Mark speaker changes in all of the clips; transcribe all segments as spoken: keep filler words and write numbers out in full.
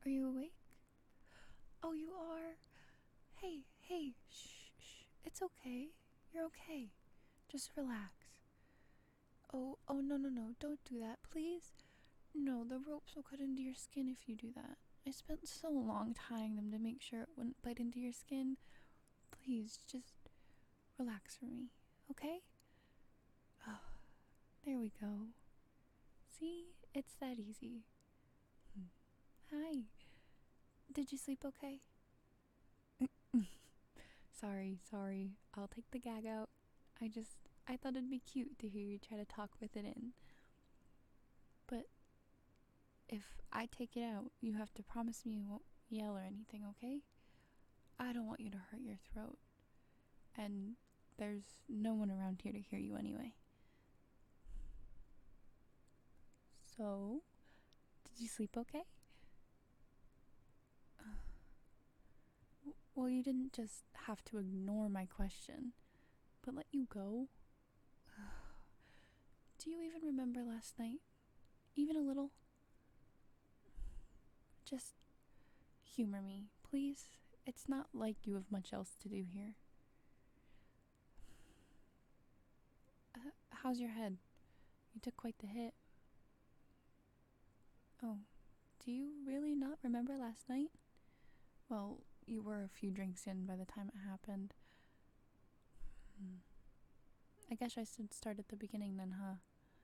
Speaker 1: Are you awake? Oh, you are? Hey, hey, shh, shh. It's okay. You're okay. Just relax. Oh, oh, no, no, no. Don't do that, please. No, the ropes will cut into your skin if you do that. I spent so long tying them to make sure it wouldn't bite into your skin. Please, just relax for me, okay? Oh, there we go. See? It's that easy. Hi. Did you sleep okay? Sorry, sorry. I'll take the gag out. I just, I thought it'd be cute to hear you try to talk with it in. But if I take it out, you have to promise me you won't yell or anything, okay? I don't want you to hurt your throat. And there's no one around here to hear you anyway. So, did you sleep okay? Well, you didn't just have to ignore my question, but let you go. Do you even remember last night? Even a little? Just humor me, please. It's not like you have much else to do here. Uh, how's your head? You took quite the hit. Oh, do you really not remember last night? Well, you were a few drinks in by the time it happened. Hmm. I guess I should start at the beginning then, huh?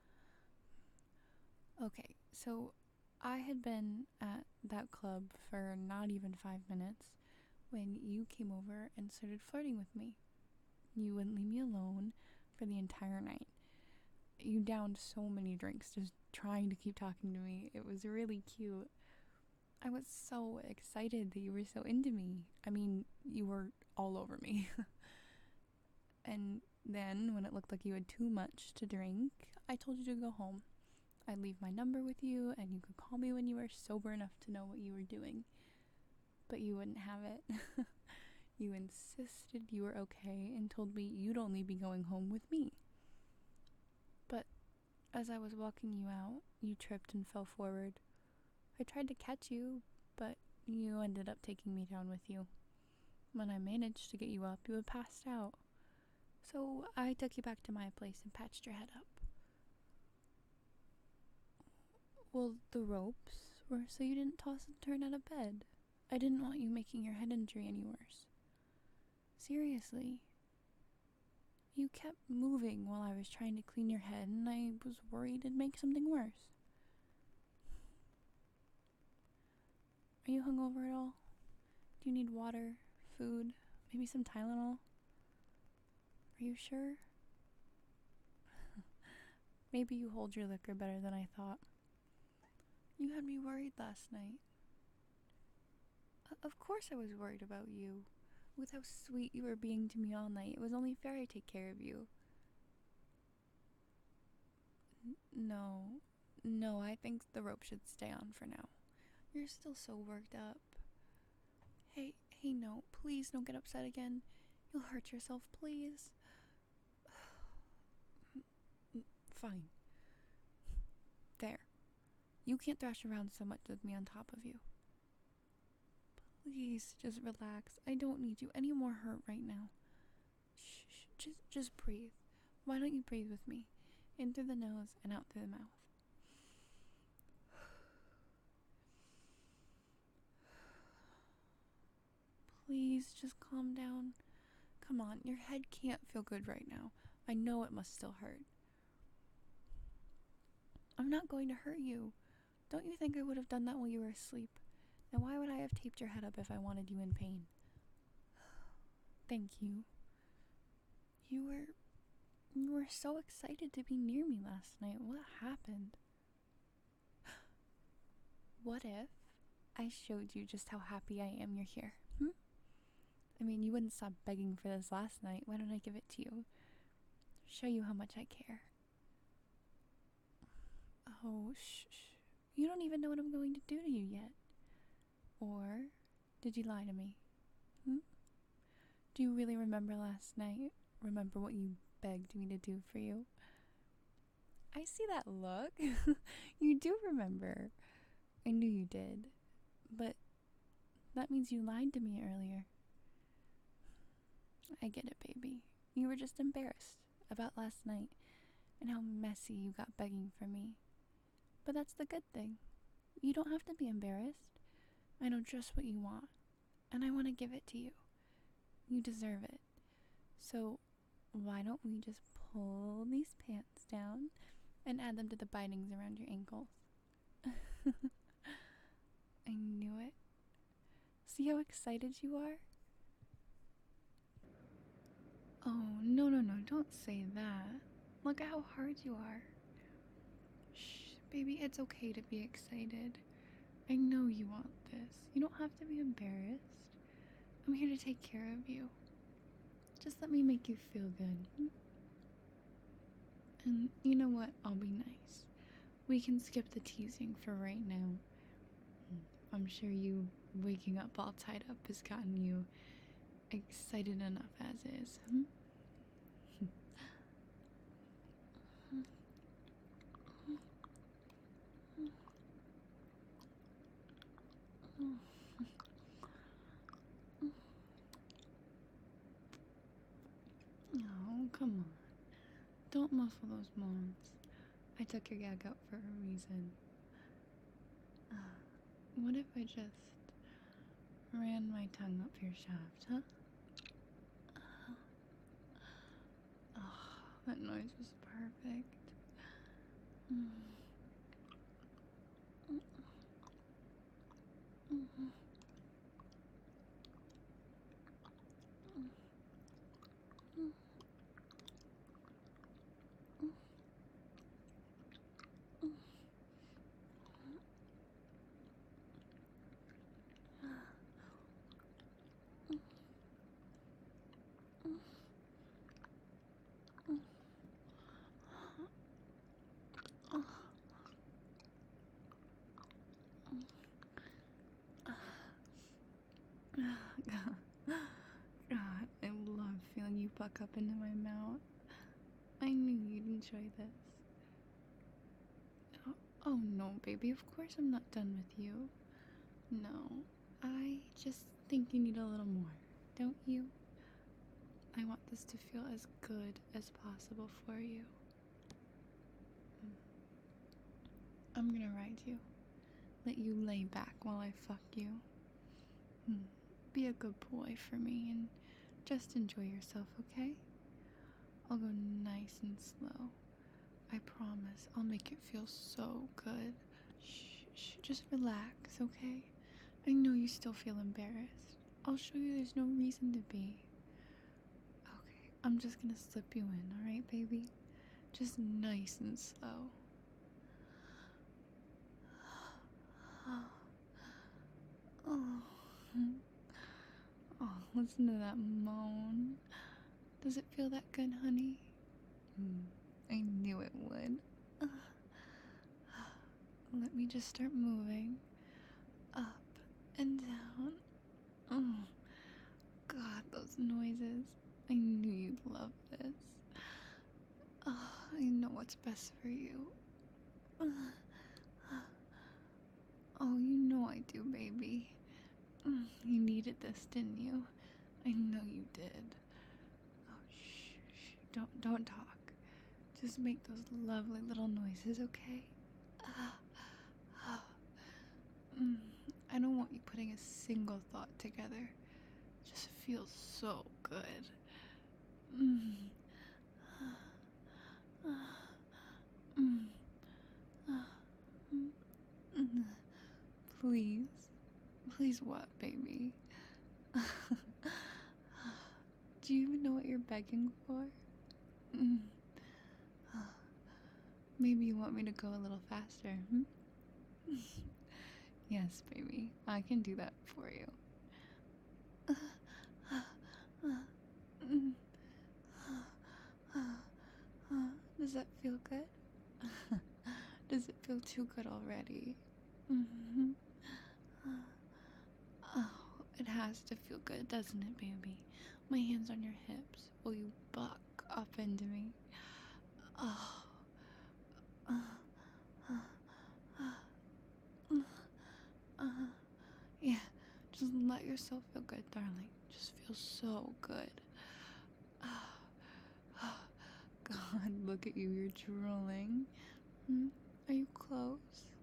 Speaker 1: Okay, so I had been at that club for not even five minutes when you came over and started flirting with me. You wouldn't leave me alone for the entire night. You downed so many drinks just trying to keep talking to me. It was really cute. I was so excited that you were so into me. I mean, you were all over me. And then, when it looked like you had too much to drink, I told you to go home. I'd leave my number with you, and you could call me when you were sober enough to know what you were doing. But you wouldn't have it. You insisted you were okay and told me you'd only be going home with me. But as I was walking you out, you tripped and fell forward. I tried to catch you, but you ended up taking me down with you. When I managed to get you up, you had passed out. So I took you back to my place and patched your head up. Well, the ropes were so you didn't toss and turn out of bed. I didn't want you making your head injury any worse. Seriously. You kept moving while I was trying to clean your head, and I was worried it'd make something worse. Are you hungover at all? Do you need water, food, maybe some Tylenol? Are you sure? Maybe you hold your liquor better than I thought. You had me worried last night. Of course I was worried about you. With how sweet you were being to me all night, it was only fair I take care of you. N- no, no, I think the rope should stay on for now. You're still so worked up. Hey, hey, no, please don't get upset again. You'll hurt yourself, please. Fine. There. You can't thrash around so much with me on top of you. Please, just relax. I don't need you any more hurt right now. Shh, shh, just, just breathe. Why don't you breathe with me? In through the nose and out through the mouth. Please, just calm down. Come on, your head can't feel good right now. I know it must still hurt. I'm not going to hurt you. Don't you think I would have done that while you were asleep? Now why would I have taped your head up if I wanted you in pain? Thank you. You were... You were so excited to be near me last night. What happened? What if I showed you just how happy I am you're here? Hmm? I mean, you wouldn't stop begging for this last night. Why don't I give it to you? Show you how much I care. Oh, shh, shh. You don't even know what I'm going to do to you yet. Or did you lie to me? Hmm? Do you really remember last night? Remember what you begged me to do for you? I see that look. You do remember. I knew you did. But that means you lied to me earlier. I get it, baby. You were just embarrassed about last night and how messy you got begging for me. But that's the good thing. You don't have to be embarrassed. I know just what you want, and I want to give it to you. You deserve it. So why don't we just pull these pants down and add them to the bindings around your ankles? I knew it. See how excited you are? Oh, no, no, no, don't say that. Look at how hard you are. Shh, baby, it's okay to be excited. I know you want this. You don't have to be embarrassed. I'm here to take care of you. Just let me make you feel good. Hmm? And you know what? I'll be nice. We can skip the teasing for right now. I'm sure you waking up all tied up has gotten you excited enough as is. Hmm? Oh, come on. Don't muffle those moans. I took your gag out for a reason. Uh, what if I just ran my tongue up your shaft, huh? Oh, that noise was perfect. Mm. Mm-hmm. God, I love feeling you buck up into my mouth. I knew you'd enjoy this. Oh, oh no, baby, of course I'm not done with you. No, I just think you need a little more, don't you? I want this to feel as good as possible for you. I'm gonna ride you. Let you lay back while I fuck you. Hmm. Be a good boy for me and just enjoy yourself, okay? I'll go nice and slow. I promise I'll make it feel so good. Shh, shh, just relax, okay? I know you still feel embarrassed. I'll show you there's no reason to be. Okay, I'm just gonna slip you in, alright, baby? Just nice and slow. Oh. Oh, listen to that moan. Does it feel that good, honey? Mm, I knew it would. Let me just start moving. Up and down. Oh, God, those noises. I knew you'd love this. Oh, I know what's best for you. Oh, you know I do, baby. You needed this, didn't you? I know you did. Oh, shh, shh. Don't, don't talk. Just make those lovely little noises, okay? Mm, I don't want you putting a single thought together. It just feels so good. Mm. Mm. Mm. Please. Please what, baby? Do you even know what you're begging for? Mm. Maybe you want me to go a little faster, hmm? Yes, baby. I can do that for you. Does that feel good? Does it feel too good already? Mm-hmm. Oh, it has to feel good, doesn't it, baby? My hands on your hips. Will you buck up into me? Oh. Uh, uh, uh, uh, Just let yourself feel good, darling. Just feel so good. God, look at you. You're drooling. Hmm? Are you close?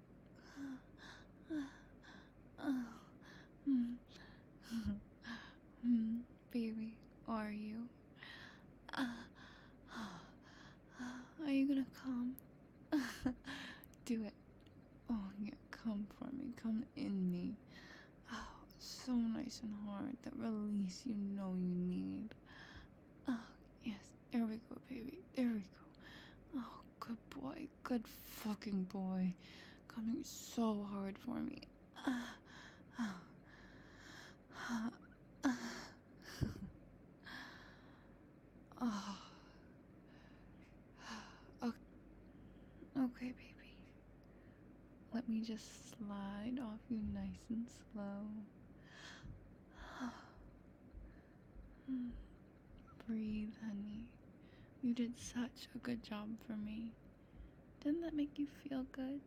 Speaker 1: Hmm. Hmm. Baby, are you? Are you gonna come? Do it. Oh, yeah, come for me. Come in me. Oh, so nice and hard. That release you know you need. Oh, yes. There we go, baby. There we go. Oh, good boy. Good fucking boy. Coming so hard for me. Oh. Okay, baby. Let me just slide off you nice and slow. Breathe, honey. You did such a good job for me. Didn't that make you feel good?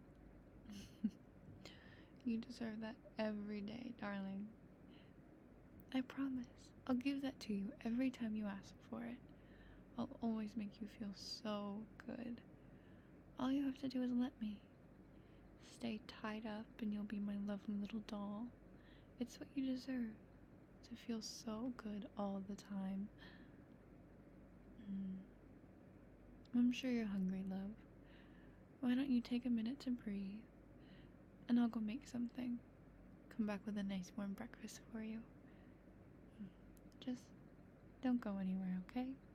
Speaker 1: You deserve that every day, darling. I promise. I'll give that to you every time you ask for it. I'll always make you feel so good. All you have to do is let me. Stay tied up and you'll be my lovely little doll. It's what you deserve. To feel so good all the time. Mm. I'm sure you're hungry, love. Why don't you take a minute to breathe? And I'll go make something. Come back with a nice warm breakfast for you. Just don't go anywhere, okay?